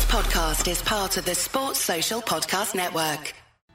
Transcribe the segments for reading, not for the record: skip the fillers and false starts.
podcast is part of the Sports Social Podcast Network.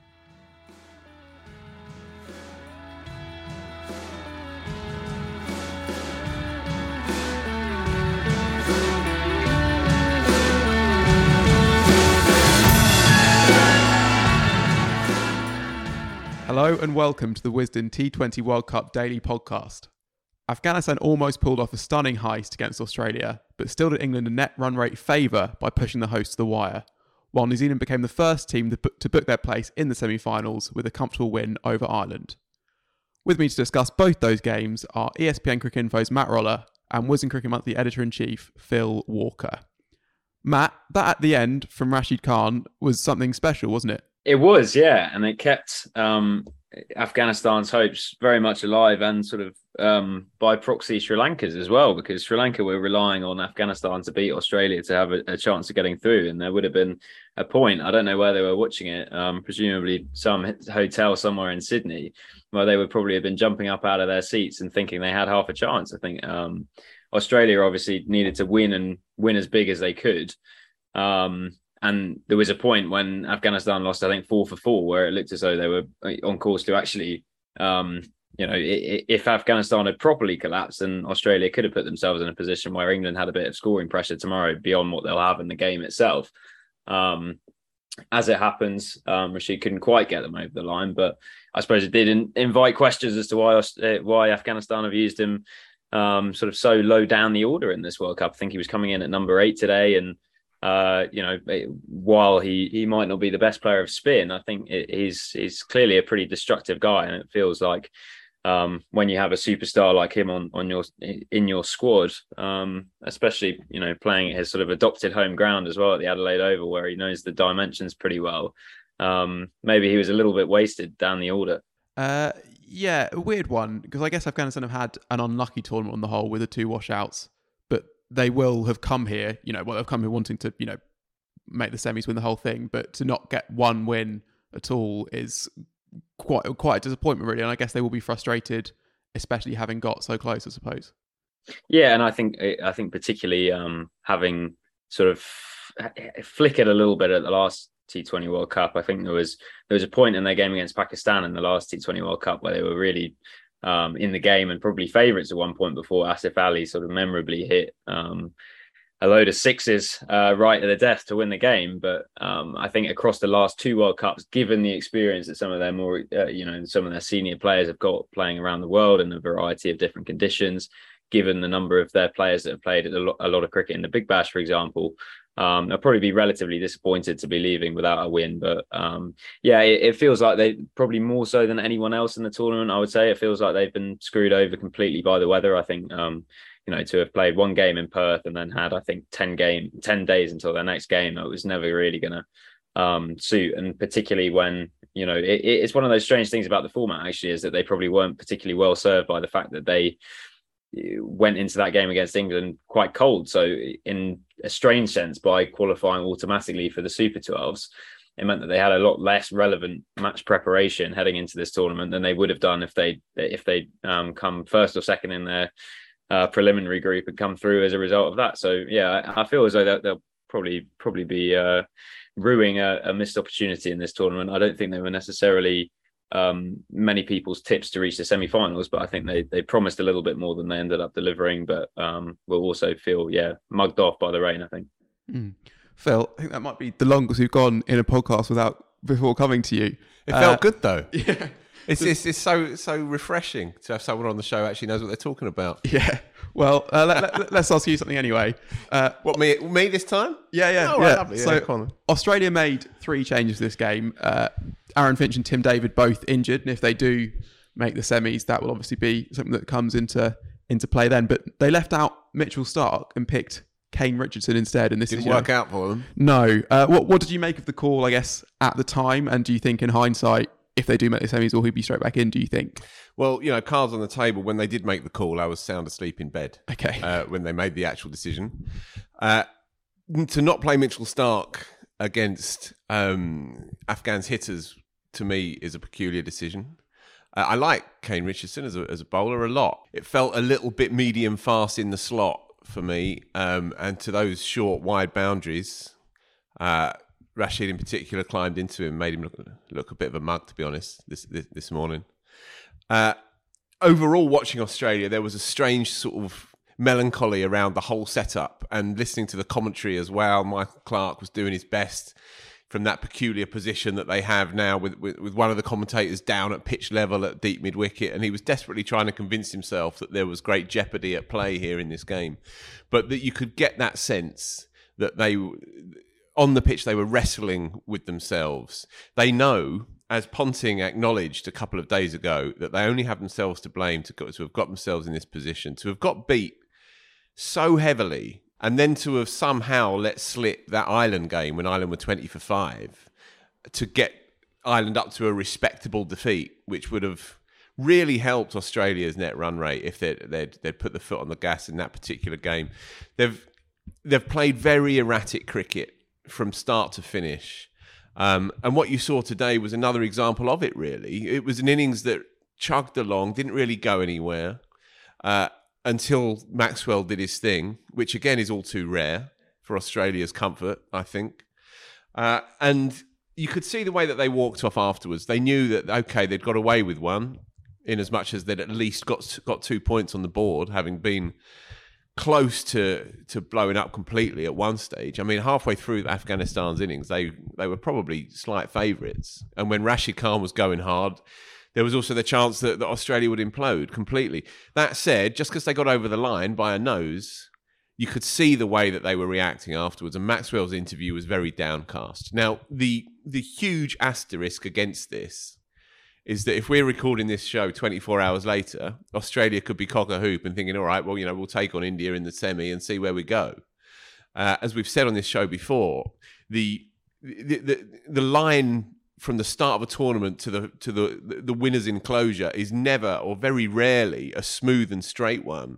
Hello and welcome to the Wisden T20 World Cup Daily Podcast. Afghanistan almost pulled off a stunning heist against Australia, but still did England a net run rate favour by pushing the hosts to the wire, while New Zealand became the first team to book their place in the semi-finals with a comfortable win over Ireland. With me to discuss both those games are ESPN Cricket Info's Matt Roller and Wisden Cricket Monthly Editor-in-Chief Phil Walker. Matt, that at the end from Rashid Khan was something special, wasn't it? It was, yeah, and it kept Afghanistan's hopes very much alive and sort of by proxy Sri Lanka's as well, because Sri Lanka were relying on Afghanistan to beat Australia to have a chance of getting through, and there would have been a point, I don't know where they were watching it, presumably some hotel somewhere in Sydney, where they would probably have been jumping up out of their seats and thinking they had half a chance. I think Australia obviously needed to win and win as big as they could. And there was a point when Afghanistan lost, I think, 4 for 4, where it looked as though they were on course to actually, if Afghanistan had properly collapsed, then Australia could have put themselves in a position where England had a bit of scoring pressure tomorrow beyond what they'll have in the game itself. As it happens, Rashid couldn't quite get them over the line, but I suppose it did invite questions as to why Afghanistan have used him sort of so low down the order in this World Cup. I think he was coming in at number 8 today, and while he might not be the best player of spin, I think he's clearly a pretty destructive guy, and it feels like when you have a superstar like him in your squad, especially playing at his sort of adopted home ground as well at the Adelaide Oval, where he knows the dimensions pretty well. Maybe he was a little bit wasted down the order. Yeah, a weird one, because I guess Afghanistan have had an unlucky tournament on the whole with the 2 washouts, but they will have come here, they've come here wanting to, make the semis, win the whole thing, but to not get one win at all is quite a disappointment, really. And I guess they will be frustrated, especially having got so close, I suppose. Yeah, and I think particularly having sort of flickered a little bit at the last T20 World Cup. I think there was a point in their game against Pakistan in the last T20 World Cup where they were really in the game and probably favourites at one point before Asif Ali sort of memorably hit a load of sixes right at the death to win the game. But I think across the last 2 World Cups, given the experience that some of their more, some of their senior players have got playing around the world in a variety of different conditions, given the number of their players that have played a lot of cricket in the Big Bash, for example, they'll probably be relatively disappointed to be leaving without a win. But it feels like they probably more so than anyone else in the tournament, I would say. It feels like they've been screwed over completely by the weather. I think, to have played 1 game in Perth and then had, I think, 10 days until their next game, it was never really going to suit. And particularly when, it's one of those strange things about the format, actually, is that they probably weren't particularly well served by the fact that they went into that game against England quite cold. So in a strange sense, by qualifying automatically for the Super 12s, it meant that they had a lot less relevant match preparation heading into this tournament than they would have done if they come first or second in their preliminary group and come through as a result of that. So yeah, I feel as though they'll probably be ruining a missed opportunity in this tournament. I don't think they were necessarily many people's tips to reach the semi-finals, but I think they promised a little bit more than they ended up delivering, but will also feel mugged off by the rain, I think. Phil, I think that might be the longest we've gone in a podcast before coming to you. It felt good though. Yeah, it's so refreshing to have someone on the show who actually knows what they're talking about. Yeah. Well, let's ask you something anyway. What, me this time? Yeah. Oh, right, lovely. So yeah, Australia made 3 changes this game. Aaron Finch and Tim David both injured, and if they do make the semis, that will obviously be something that comes into play then. But they left out Mitchell Starc and picked Kane Richardson instead, and this didn't work out for them. No. What did you make of the call, I guess, at the time? And do you think, in hindsight, if they do make the semis, will he be straight back in, do you think? Well, cards on the table. When they did make the call, I was sound asleep in bed. Okay. When they made the actual decision. To not play Mitchell Starc against Afghans hitters, to me, is a peculiar decision. I like Kane Richardson as a bowler a lot. It felt a little bit medium fast in the slot for me, and to those short, wide boundaries, Rashid in particular climbed into him, made him look a bit of a mug, to be honest, this morning. Overall, watching Australia, there was a strange sort of melancholy around the whole setup, and listening to the commentary as well. Michael Clark was doing his best from that peculiar position that they have now with one of the commentators down at pitch level at deep mid-wicket, and he was desperately trying to convince himself that there was great jeopardy at play here in this game. But that you could get that sense that they, on the pitch, they were wrestling with themselves. They know, as Ponting acknowledged a couple of days ago, that they only have themselves to blame to have got themselves in this position, to have got beat so heavily, and then to have somehow let slip that Ireland game when Ireland were 20 for 5 to get Ireland up to a respectable defeat, which would have really helped Australia's net run rate if they'd put the foot on the gas in that particular game. They've played very erratic cricket from start to finish. And what you saw today was another example of it, really. It was an innings that chugged along, didn't really go anywhere, until Maxwell did his thing, which again is all too rare for Australia's comfort, I think. And you could see the way that they walked off afterwards. They knew that, okay, they'd got away with one, in as much as they'd at least got 2 points on the board, having been close to blowing up completely at one stage. I mean, halfway through Afghanistan's innings, they were probably slight favourites. And when Rashid Khan was going hard, there was also the chance that Australia would implode completely. That said, just because they got over the line by a nose, you could see the way that they were reacting afterwards. And Maxwell's interview was very downcast. Now, the huge asterisk against this is that if we're recording this show 24 hours later, Australia could be cock a hoop and thinking, all right, well, we'll take on India in the semi and see where we go. As we've said on this show before, the line from the start of a tournament to the winner's enclosure is never, or very rarely, a smooth and straight one.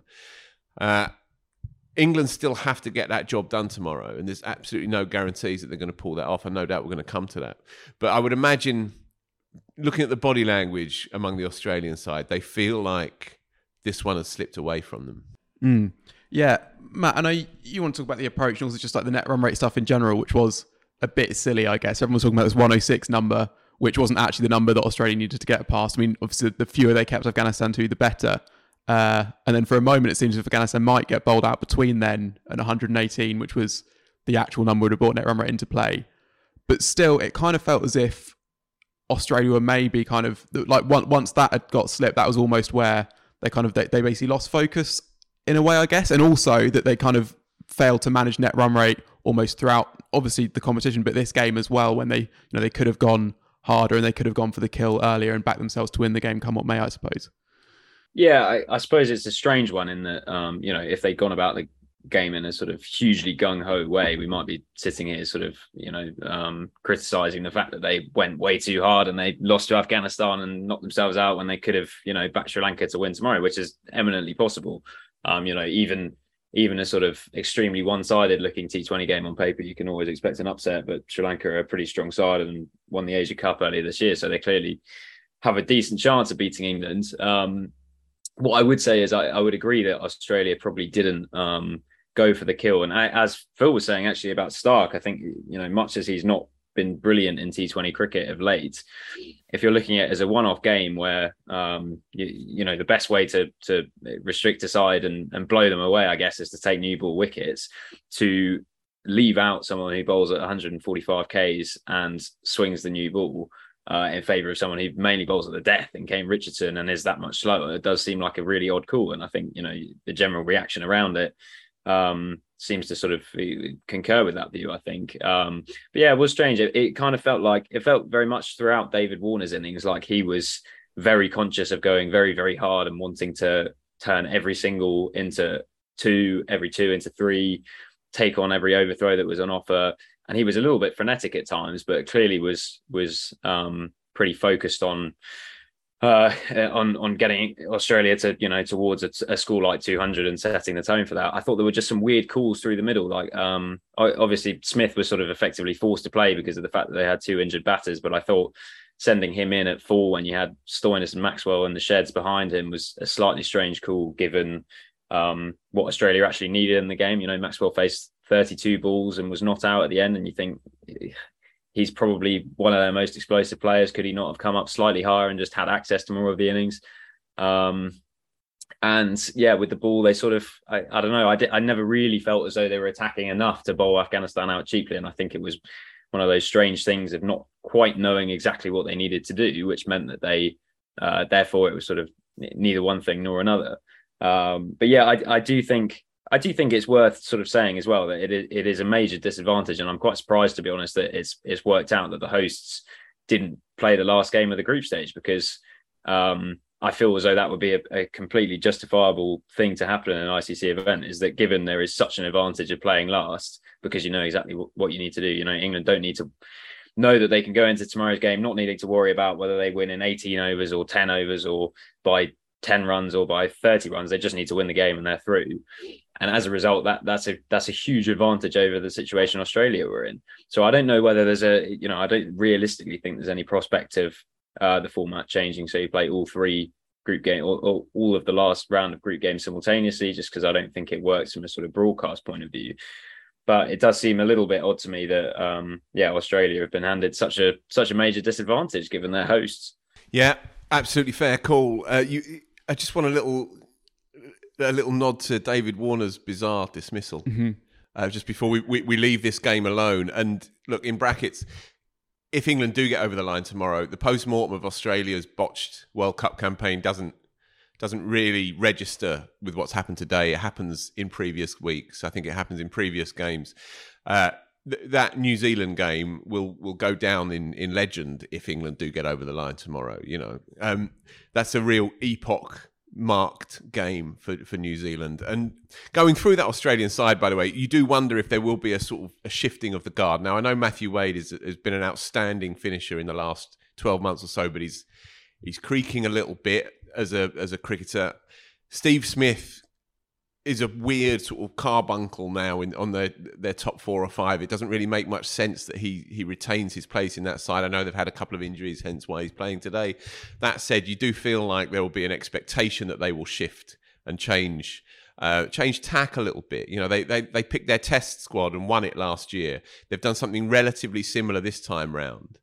England still have to get that job done tomorrow, and there's absolutely no guarantees that they're going to pull that off, and no doubt we're going to come to that. But I would imagine, looking at the body language among the Australian side, they feel like this one has slipped away from them. Yeah, Matt, I know you want to talk about the approach and also just like the net run rate stuff in general, which was a bit silly, I guess. Everyone was talking about this 106 number, which wasn't actually the number that Australia needed to get past. I mean, obviously, the fewer they kept Afghanistan to, the better. And then for a moment, it seems as if Afghanistan might get bowled out between then and 118, which was the actual number would have brought net run rate into play. But still, it kind of felt as if Australia were maybe kind of like once that had got slipped, that was almost where they basically lost focus in a way, I guess, and also that they kind of failed to manage net run rate almost throughout, obviously, the competition, but this game as well, when they could have gone harder and they could have gone for the kill earlier and backed themselves to win the game come what may, I suppose. Yeah, I suppose it's a strange one in that, if they'd gone about the game in a sort of hugely gung-ho way, we might be sitting here sort of, criticising the fact that they went way too hard and they lost to Afghanistan and knocked themselves out when they could have, backed Sri Lanka to win tomorrow, which is eminently possible. Even a sort of extremely one-sided looking T20 game on paper, you can always expect an upset, but Sri Lanka are a pretty strong side and won the Asia Cup earlier this year, so they clearly have a decent chance of beating England. What I would say is I would agree that Australia probably didn't go for the kill. And as Phil was saying actually about Stark, I think, much as he's not been brilliant in T20 cricket of late, if you're looking at it as a one-off game where the best way to restrict a side and blow them away, I guess, is to take new ball wickets, to leave out someone who bowls at 145 Ks and swings the new ball in favour of someone who mainly bowls at the death in Kane Richardson and is that much slower. It does seem like a really odd call, and I think the general reaction around it seems to sort of concur with that view, I think. But yeah, it was strange. It kind of felt very much throughout David Warner's innings like he was very conscious of going very, very hard and wanting to turn every single into two, every two into three, take on every overthrow that was on offer. And he was a little bit frenetic at times, but clearly was pretty focused on getting Australia to towards a score like 200 and setting the tone for that. I thought there were just some weird calls through the middle. Like obviously Smith was sort of effectively forced to play because of the fact that they had two injured batters, but I thought sending him in at 4 when you had Stoinis and Maxwell and the sheds behind him was a slightly strange call given what Australia actually needed in the game. Maxwell faced 32 balls and was not out at the end. And you think he's probably one of their most explosive players. Could he not have come up slightly higher and just had access to more of the innings? And yeah, with the ball, they sort of, I don't know, I never really felt as though they were attacking enough to bowl Afghanistan out cheaply. And I think it was one of those strange things of not quite knowing exactly what they needed to do, which meant that they, therefore it was sort of neither one thing nor another. But yeah, I do think it's worth sort of saying as well that it is a major disadvantage. And I'm quite surprised, to be honest, that it's worked out that the hosts didn't play the last game of the group stage, because I feel as though that would be a completely justifiable thing to happen in an ICC event, is that given there is such an advantage of playing last, because you know exactly what you need to do. You know, England don't need to know that they can go into tomorrow's game not needing to worry about whether they win in 18 overs or 10 overs or by 10 runs or by 30 runs. They just need to win the game and they're through. And as a result, that's a huge advantage over the situation Australia were in. So I don't know whether there's I don't realistically think there's any prospect of the format changing, so you play all three group game or all of the last round of group games simultaneously, just because I don't think it works from a sort of broadcast point of view. But it does seem a little bit odd to me that Australia have been handed such a major disadvantage given their hosts. Yeah, absolutely fair call. I just want a little nod to David Warner's bizarre dismissal just before we leave this game alone. And look, in brackets, if England do get over the line tomorrow, the post-mortem of Australia's botched World Cup campaign doesn't really register with what's happened today. It happens in previous weeks. I think it happens in previous games. That New Zealand game will go down in legend if England do get over the line tomorrow. You know, that's a real epoch marked game for New Zealand. And going through that Australian side, by the way, you do wonder if there will be a sort of a shifting of the guard. Now, I know Matthew Wade has been an outstanding finisher in the last 12 months or so, but he's creaking a little bit as a cricketer. Steve Smith is a weird sort of carbuncle now on their top 4 or 5. It doesn't really make much sense that he retains his place in that side. I know they've had a couple of injuries, hence why he's playing today. That said, you do feel like there will be an expectation that they will shift and change tack a little bit. You know, they picked their test squad and won it last year. They've done something relatively similar this time round.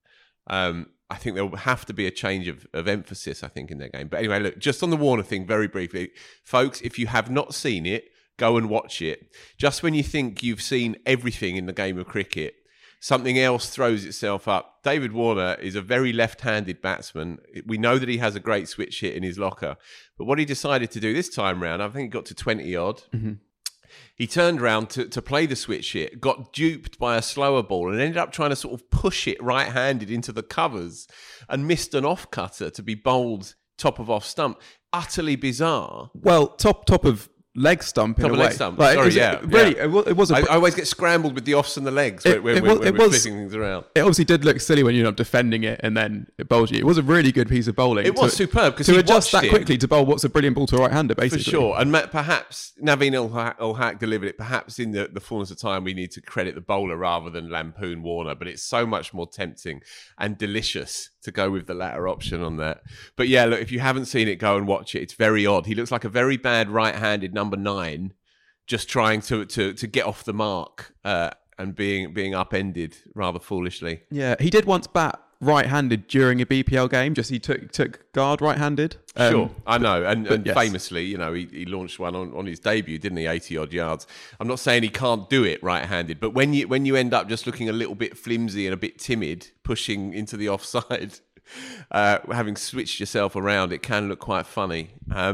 I think there will have to be a change of emphasis, I think, in their game. But anyway, look, just on the Warner thing, very briefly. Folks, if you have not seen it, go and watch it. Just when you think you've seen everything in the game of cricket, something else throws itself up. David Warner is a very left-handed batsman. We know that he has a great switch hit in his locker. But what he decided to do this time round, I think he got to 20-odd. Mm-hmm. He turned round to play the switch hit, got duped by a slower ball and ended up trying to sort of push it right-handed into the covers and missed an off-cutter to be bowled top of off stump. Utterly bizarre. Well, top of leg stump in a way. Leg stump. Like, Sorry, really, yeah. It was. I always get scrambled with the offs and the legs when we're flipping things around. It obviously did look silly when you're not defending it and then it bowls you. It was a really good piece of bowling. It was superb because to adjust that quickly to bowl what's a brilliant ball to a right-hander, basically. For sure. And perhaps Naveen Ul-Haq delivered it. Perhaps in the fullness of time, we need to credit the bowler rather than lampoon Warner. But it's so much more tempting and delicious to go with the latter option on that. But yeah, look, if you haven't seen it, go and watch it. It's very odd. He looks like a very bad right-handed number 9. Just trying to get off the mark and being upended rather foolishly. Yeah, he did once bat right-handed during a BPL game. Just he took guard right-handed. Sure, I know, and yes. Famously, you know, he launched one on his debut, didn't he? 80-odd yards. I'm not saying he can't do it right-handed, but when you end up just looking a little bit flimsy and a bit timid, pushing into the offside, having switched yourself around, it can look quite funny.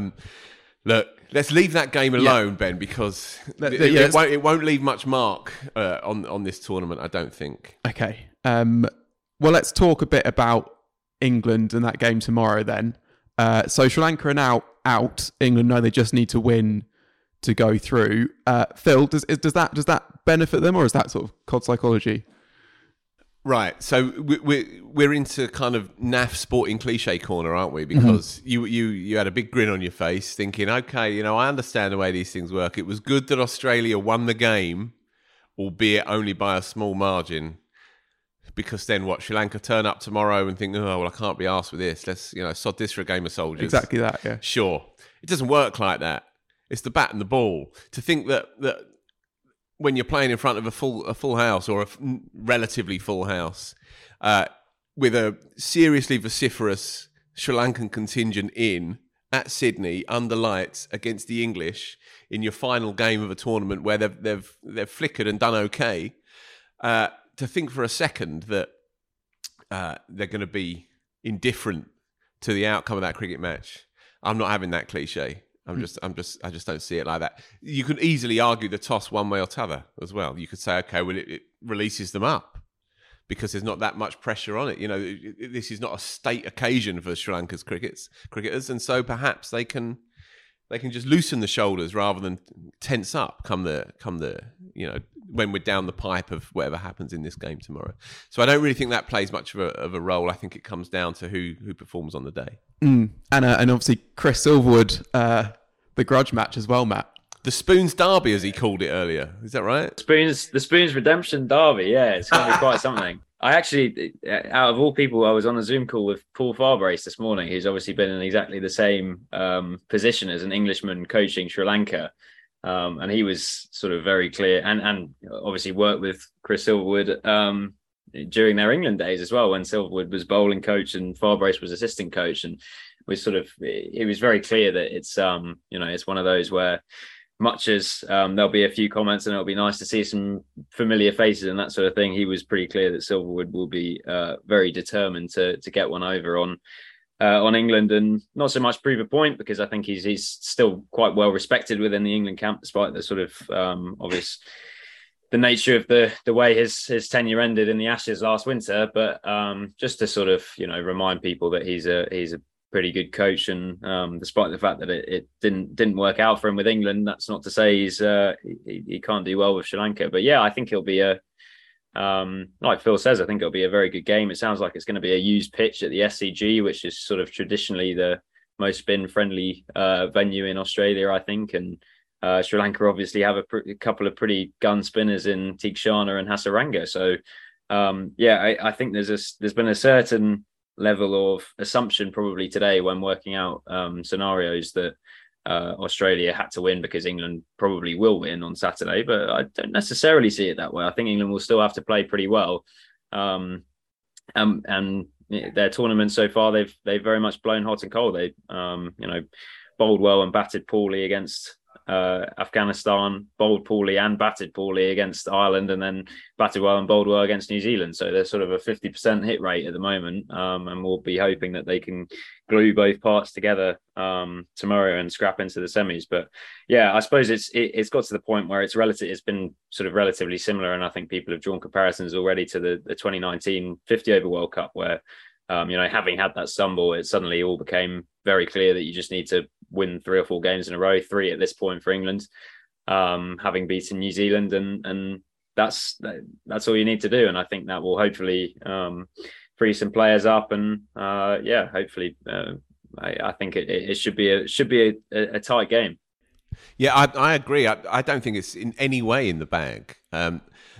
Look, let's leave that game alone, Ben, because it won't leave much mark on this tournament, I don't think. Okay. Well, let's talk a bit about England and that game tomorrow then. So Sri Lanka are now out. England know they just need to win to go through. Phil, does that benefit them, or is that sort of COD psychology? Right, so we're into kind of naff sporting cliche corner, aren't we? Because you had a big grin on your face, thinking, okay, you know, I understand the way these things work. It was good that Australia won the game, albeit only by a small margin. Because then Sri Lanka turn up tomorrow and think, oh well, I can't be arsed with this. Let's sod this for a game of soldiers. Exactly that, yeah. Sure, it doesn't work like that. It's the bat and the ball. To think that when you're playing in front of a full house or a relatively full house, with a seriously vociferous Sri Lankan contingent at Sydney under lights against the English in your final game of a tournament where they've flickered and done okay, to think for a second that they're going to be indifferent to the outcome of that cricket match, I'm not having that cliche. I just don't see it like that. You could easily argue the toss one way or t'other as well. You could say, okay, well, it releases them up because there's not that much pressure on it. You know, this is not a state occasion for Sri Lanka's cricketers, and so perhaps they can just loosen the shoulders rather than tense up come the when we're down the pipe of whatever happens in this game tomorrow. So I don't really think that plays much of a role. I think it comes down to who performs on the day. And obviously Chris Silverwood, the grudge match as well, Matt. The Spoons Derby, as he called it earlier. Is that right? The Spoons Redemption Derby. Yeah, it's going to be quite something. I actually, out of all people, I was on a Zoom call with Paul Farbrace this morning, who's obviously been in exactly the same position as an Englishman coaching Sri Lanka. And he was sort of very clear and obviously worked with Chris Silverwood during their England days as well, when Silverwood was bowling coach and Farbrace was assistant coach. And it was very clear that it's one of those where, much as there'll be a few comments and it'll be nice to see some familiar faces and that sort of thing, he was pretty clear that Silverwood will be very determined to get one over on England, and not so much prove a point, because I think he's still quite well respected within the England camp, despite the sort of obvious the nature of the way his tenure ended in the Ashes last winter. But just to sort of remind people that he's a pretty good coach, and despite the fact that it didn't work out for him with England, that's not to say he can't do well with Sri Lanka. But yeah, I think it'll be like Phil says, I think it'll be a very good game. It sounds like it's going to be a used pitch at the SCG, which is sort of traditionally the most spin friendly venue in Australia, I think. And Sri Lanka obviously have a couple of pretty gun spinners in Theekshana and Hasaranga. So I think there's been a certain level of assumption probably today when working out scenarios that Australia had to win because England probably will win on Saturday, but I don't necessarily see it that way. I think England will still have to play pretty well, and their tournament so far they've very much blown hot and cold. They bowled well and batted poorly against Afghanistan, bowled poorly and batted poorly against Ireland, and then batted well and bowled well against New Zealand. So they're sort of a 50% hit rate at the moment, and we'll be hoping that they can glue both parts together tomorrow and scrap into the semis. But yeah, I suppose it's got to the point where it's been sort of relatively similar, and I think people have drawn comparisons already to the 2019 50 over World Cup, where having had that stumble, it suddenly all became very clear that you just need to win 3 or 4 games in a row, 3 at this point for England, having beaten New Zealand, and that's all you need to do. And I think that will hopefully free some players up, and hopefully I think it should be a tight game. Yeah, I agree. I don't think it's in any way in the bag, and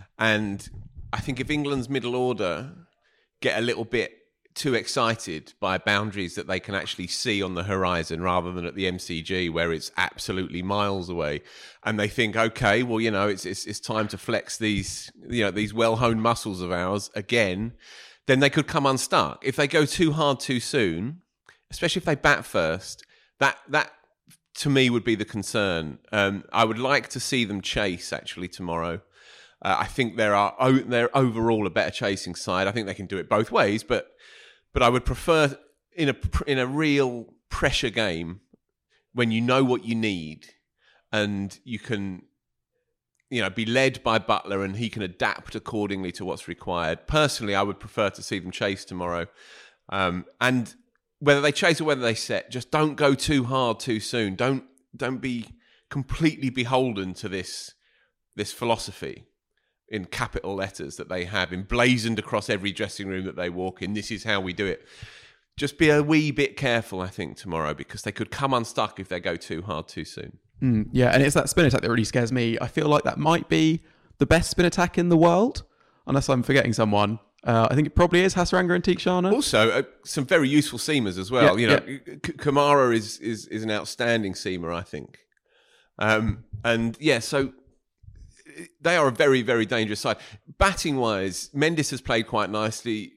I think if England's middle order get a little bit too excited by boundaries that they can actually see on the horizon rather than at the MCG where it's absolutely miles away, and they think, okay, well, it's time to flex these well-honed muscles of ours again, then they could come unstuck. If they go too hard too soon, especially if they bat first, that to me would be the concern. I would like to see them chase actually tomorrow. I think they're overall a better chasing side. I think they can do it both ways, but I would prefer in a real pressure game when you know what you need and you can be led by Buttler and he can adapt accordingly to what's required. Personally, I would prefer to see them chase tomorrow. And whether they chase or whether they set, just don't go too hard too soon. Don't be completely beholden to this philosophy in capital letters that they have emblazoned across every dressing room that they walk in. This is how we do it. Just be a wee bit careful, I think, tomorrow, because they could come unstuck if they go too hard too soon. Yeah, and it's that spin attack that really scares me. I feel like that might be the best spin attack in the world, unless I'm forgetting someone. I think it probably is Hasaranga and Theekshana. Also, some very useful seamers as well. Kumara is an outstanding seamer, I think. So they are a very, very dangerous side. Batting-wise, Mendes has played quite nicely.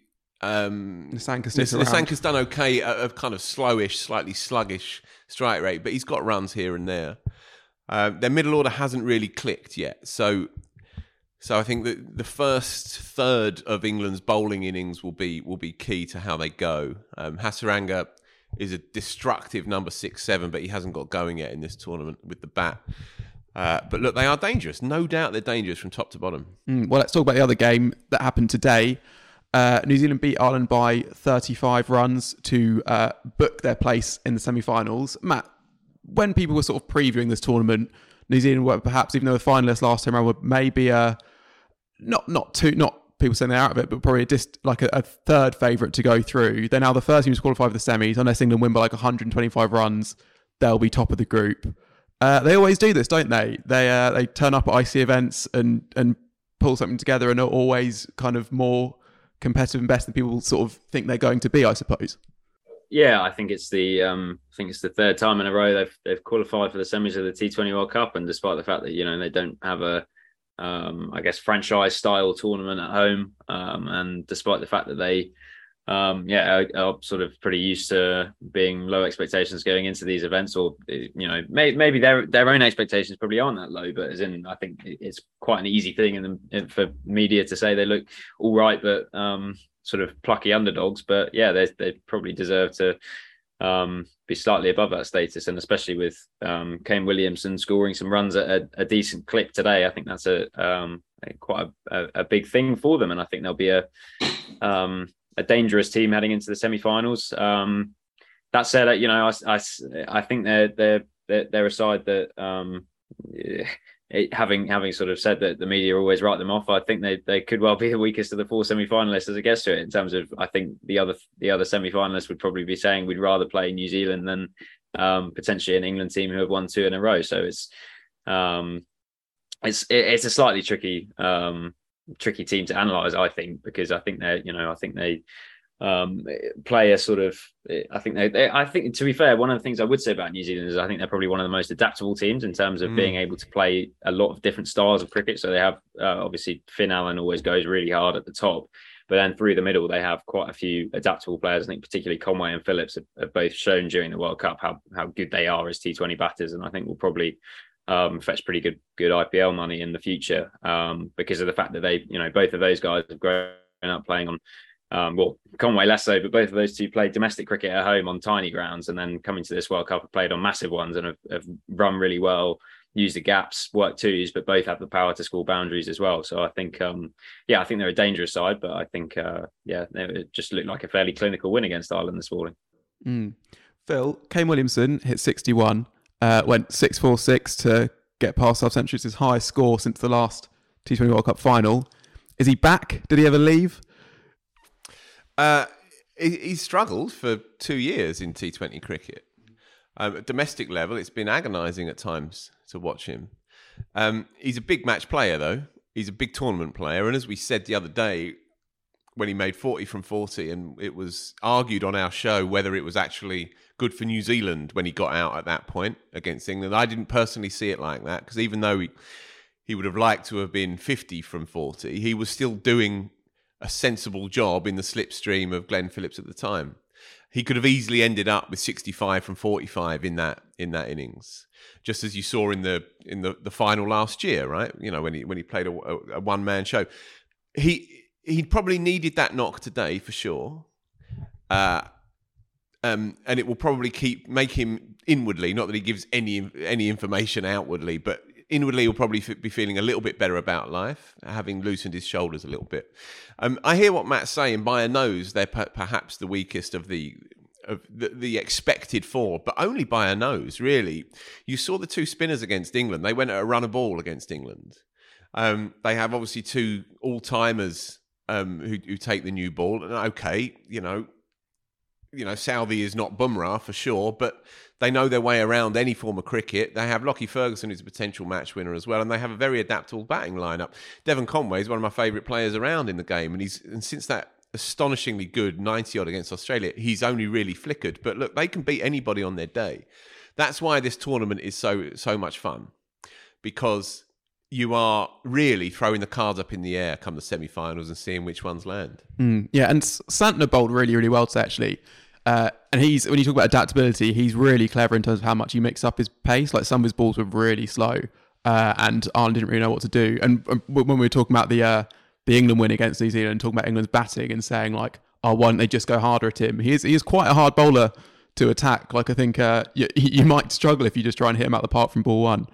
Nisanka's done okay at a kind of slowish, slightly sluggish strike rate, but he's got runs here and there. Their middle order hasn't really clicked yet. So I think that the first third of England's bowling innings will be key to how they go. Hasaranga is a destructive number 6-7, but he hasn't got going yet in this tournament with the bat. But look, they are dangerous. No doubt they're dangerous from top to bottom. Well, let's talk about the other game that happened today. New Zealand beat Ireland by 35 runs to book their place in the semi-finals. Matt, when people were sort of previewing this tournament, New Zealand were perhaps, even though the finalists last time around, were maybe not people saying they're out of it, but probably just like a third favourite to go through. They're now the first team to qualify for the semis. Unless England win by like 125 runs, they'll be top of the group. They always do this, don't they? They turn up at IC events and pull something together and are always kind of more competitive and best than people sort of think they're going to be, I suppose. Yeah, I think it's the third time in a row they've qualified for the semis of the T20 World Cup, and despite the fact that they don't have a franchise style tournament at home, and despite the fact that they are sort of pretty used to being low expectations going into these events, or maybe their own expectations probably aren't that low, but as in I think it's quite an easy thing for media to say they look all right, but sort of plucky underdogs. But yeah, they probably deserve to be slightly above that status, and especially with Kane Williamson scoring some runs at a decent clip today, I think that's quite a big thing for them, and I think they'll be a dangerous team heading into the semi-finals. That said, I think they're a side that having sort of said that the media always write them off, I think they could well be the weakest of the four semi-finalists as it gets to it. In terms of, I think the other semi-finalists would probably be saying we'd rather play New Zealand than potentially an England team who have won two in a row. So it's a slightly tricky team to analyse, I think, because I think they play a sort of. I think to be fair, one of the things I would say about New Zealand is I think they're probably one of the most adaptable teams in terms of being able to play a lot of different styles of cricket. So they have obviously Finn Allen always goes really hard at the top, but then through the middle they have quite a few adaptable players. I think particularly Conway and Phillips have both shown during the World Cup how good they are as T20 batters, and I think will probably fetch pretty good IPL money in the future, because of the fact that they, both of those guys have grown up playing on, Conway less so, but both of those two played domestic cricket at home on tiny grounds, and then coming to this World Cup have played on massive ones and have run really well, used the gaps, worked twos, but both have the power to score boundaries as well. So I think, I think they're a dangerous side, but I think, they just looked like a fairly clinical win against Ireland this morning. Phil, Kane Williamson hit 61. Went 6-4-6 to get past half-century. It's his highest score since the last T20 World Cup final. Is he back? Did he ever leave? He's struggled for 2 years in T20 cricket. At domestic level, it's been agonising at times to watch him. He's a big match player, though. He's a big tournament player. And as we said the other day, when he made 40 from 40, and it was argued on our show whether it was actually good for New Zealand when he got out at that point against England. I didn't personally see it like that, because even though he would have liked to have been 50 from 40, he was still doing a sensible job in the slipstream of Glenn Phillips at the time. He could have easily ended up with 65 from 45 in that innings, just as you saw in the final last year, right? When he played a one-man show. He probably needed that knock today for sure. And it will probably make him inwardly, not that he gives any information outwardly, but inwardly he'll probably be feeling a little bit better about life, having loosened his shoulders a little bit. I hear what Matt's saying. By a nose, they're perhaps the weakest of the expected four, but only by a nose, really. You saw the two spinners against England. They went at a run a ball against England. They have obviously two all-timers who take the new ball. And okay, Southee is not Bumrah for sure, but they know their way around any form of cricket. They have Lockie Ferguson, who's a potential match winner as well, and they have a very adaptable batting lineup. Devon Conway is one of my favourite players around in the game, and since that astonishingly good 90-odd against Australia, he's only really flickered. But look, they can beat anybody on their day. That's why this tournament is so much fun, because you are really throwing the cards up in the air come the semi-finals and seeing which ones land. Yeah, and Santner bowled really, really well today, actually. And when you talk about adaptability, he's really clever in terms of how much he mixed up his pace. Like some of his balls were really slow, and Ireland didn't really know what to do. And when we were talking about the England win against New Zealand, talking about England's batting and saying like, "Oh, why don't they just go harder at him?" He is quite a hard bowler to attack. Like I think you might struggle if you just try and hit him out the park from ball one.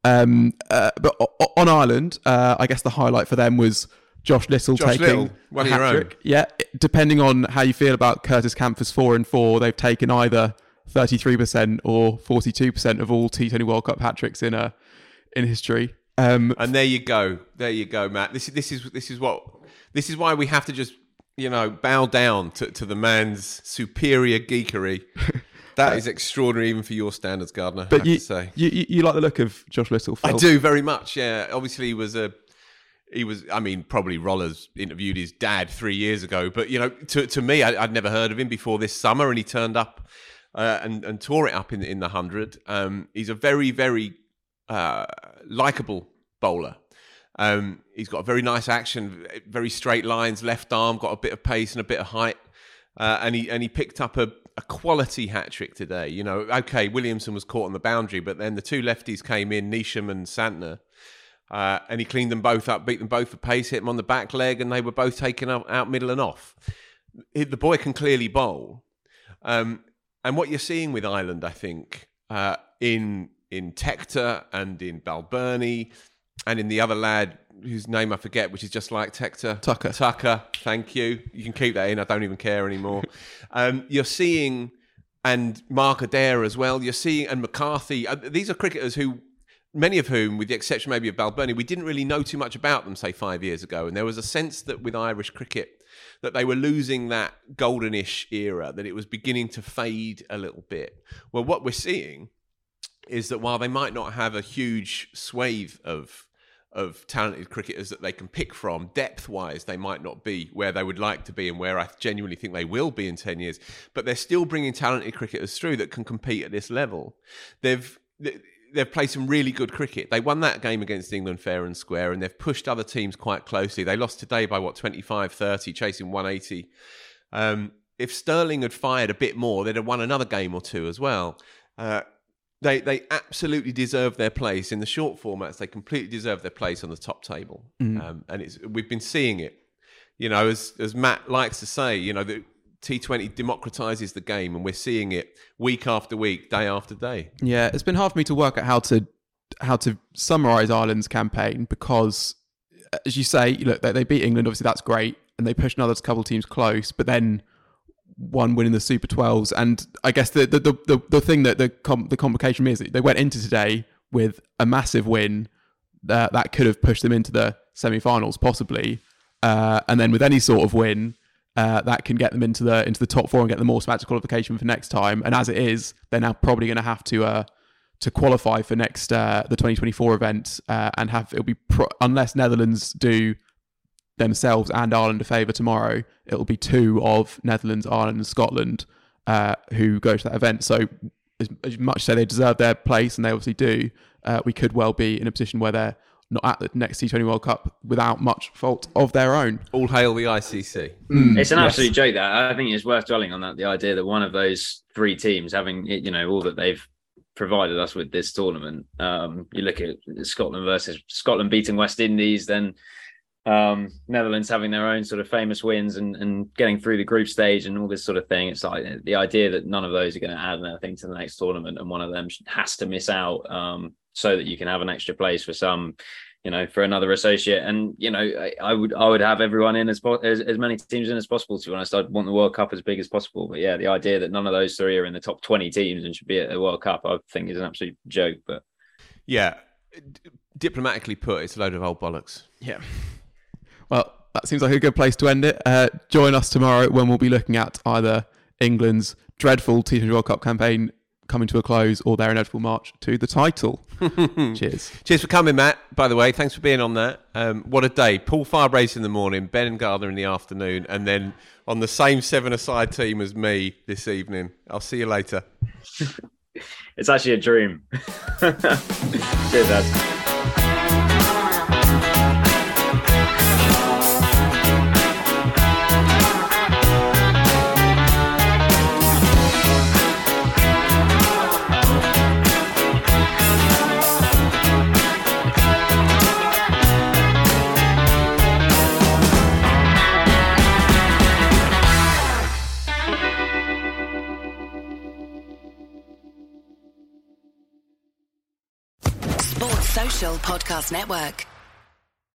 But on Ireland, I guess the highlight for them was Josh Little taking one a of your own. hat-trick. Yeah, depending on how you feel about Curtis Campher's 4 and 4, they've taken either 33% or 42% of all T20 World Cup hat-tricks in history. And there you go, Matt. This is why we have to just bow down to the man's superior geekery. That is extraordinary, even for your standards, Gardner. But I have to say, you like the look of Josh Little, Phil? I do very much. Yeah, obviously he was. I mean, probably Roller's interviewed his dad 3 years ago, but to me, I'd never heard of him before this summer, and he turned up and tore it up in the 100. He's a very, very likable bowler. He's got a very nice action, very straight lines, left arm, got a bit of pace and a bit of height, and he picked up a quality hat-trick today. Okay, Williamson was caught on the boundary, but then the two lefties came in, Neesham and Santner, and he cleaned them both up, beat them both for pace, hit them on the back leg, and they were both taken out middle and off. The boy can clearly bowl. And what you're seeing with Ireland, I think, in Tector and in Balbirnie and in the other lad whose name I forget, which is just like Tector. Tucker, thank you. You can keep that in. I don't even care anymore. You're seeing, and Mark Adair as well, you're seeing, and McCarthy. These are cricketers who, many of whom, with the exception maybe of Balbirnie, we didn't really know too much about them, say, 5 years ago. And there was a sense that with Irish cricket, that they were losing that goldenish era, that it was beginning to fade a little bit. Well, what we're seeing is that while they might not have a huge swathe of talented cricketers that they can pick from, depth-wise, they might not be where they would like to be and where I genuinely think they will be in 10 years. But they're still bringing talented cricketers through that can compete at this level. They've played some really good cricket. They won that game against England fair and square, and they've pushed other teams quite closely. They lost today by, 25-30, chasing 180. If Sterling had fired a bit more, they'd have won another game or two as well. They absolutely deserve their place in the short formats. They completely deserve their place on the top table, and we've been seeing it. As Matt likes to say, the T20 democratizes the game, and we're seeing it week after week, day after day. Yeah, it's been hard for me to work out how to summarise Ireland's campaign because, as you say, look, they beat England. Obviously, that's great, and they pushed another couple of teams close, but then one win in the Super 12s, and I guess the thing that the complication is that they went into today with a massive win that could have pushed them into the semi-finals possibly, and then with any sort of win that can get them into the top four and get them automatic qualification for next time. And as it is, they're now probably going to have to qualify for next the 2024 event and unless Netherlands do themselves and Ireland a favour tomorrow, it'll be two of Netherlands, Ireland and Scotland who go to that event. So as much as they deserve their place, and they obviously do, we could well be in a position where they're not at the next T20 World Cup without much fault of their own. All hail the ICC. It's an absolute joke that I think it's worth dwelling on that, the idea that one of those three teams having, all that they've provided us with this tournament. You look at Scotland versus Scotland beating West Indies, then Netherlands having their own sort of famous wins and getting through the group stage and all this sort of thing. It's like the idea that none of those are going to add anything to the next tournament, and one of them has to miss out so that you can have an extra place for some, for another associate. And I would have everyone in as many teams in as possible. To be honest, I'd want the World Cup as big as possible. But yeah, the idea that none of those three are in the top 20 teams and should be at the World Cup, I think is an absolute joke. But yeah, diplomatically put, it's a load of old bollocks. Yeah. Well, that seems like a good place to end it. Join us tomorrow when we'll be looking at either England's dreadful T20 World Cup campaign coming to a close or their inevitable march to the title. Cheers. Cheers for coming, Matt, by the way. Thanks for being on that. What a day. Paul Farbrace in the morning, Ben and Gardner in the afternoon, and then on the same seven-a-side team as me this evening. I'll see you later. It's actually a dream. Cheers, Dad. Sports Social Podcast Network.